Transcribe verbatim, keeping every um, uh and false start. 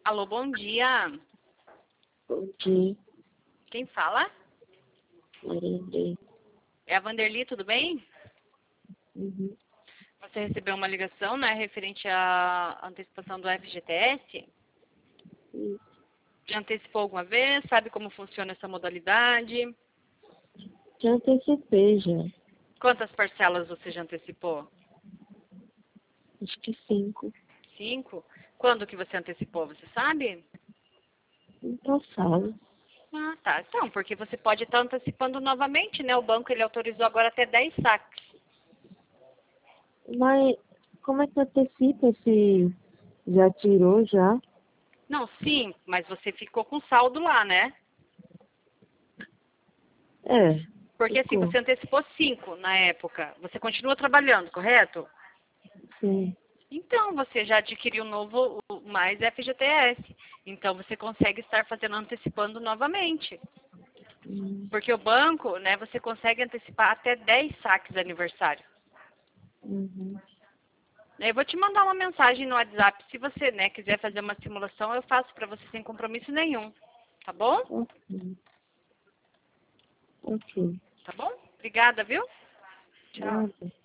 Alô, bom dia. Bom dia, Quem fala? Maria. É a Vanderly, tudo bem? Uhum. Você recebeu uma ligação, né, referente à antecipação do F G T S? Isso. Já antecipou alguma vez? Sabe como funciona essa modalidade? Já antecipei já. Quantas parcelas você já antecipou? Acho que cinco. Cinco? Quando que você antecipou, você sabe? No passado. Ah, tá. Então, porque você pode estar antecipando novamente, né? O banco ele autorizou agora até dez saques. Mas como é que antecipa se já tirou já? Não, sim, mas você ficou com saldo lá, né? É, Porque assim, ficou. você antecipou cinco na época. Você continua trabalhando, correto? Sim. Então, você já adquiriu um novo, o- mais F G T S. Então, você consegue estar fazendo, antecipando novamente. Hum, Porque o banco, né, você consegue antecipar até dez saques de aniversário. Uhum. Eu vou te mandar uma mensagem no WhatsApp. Se você, né, quiser fazer uma simulação, eu faço para você sem compromisso nenhum. Tá bom? Ok. Ok. Tá bom? Obrigada, viu? Tchau. Nada.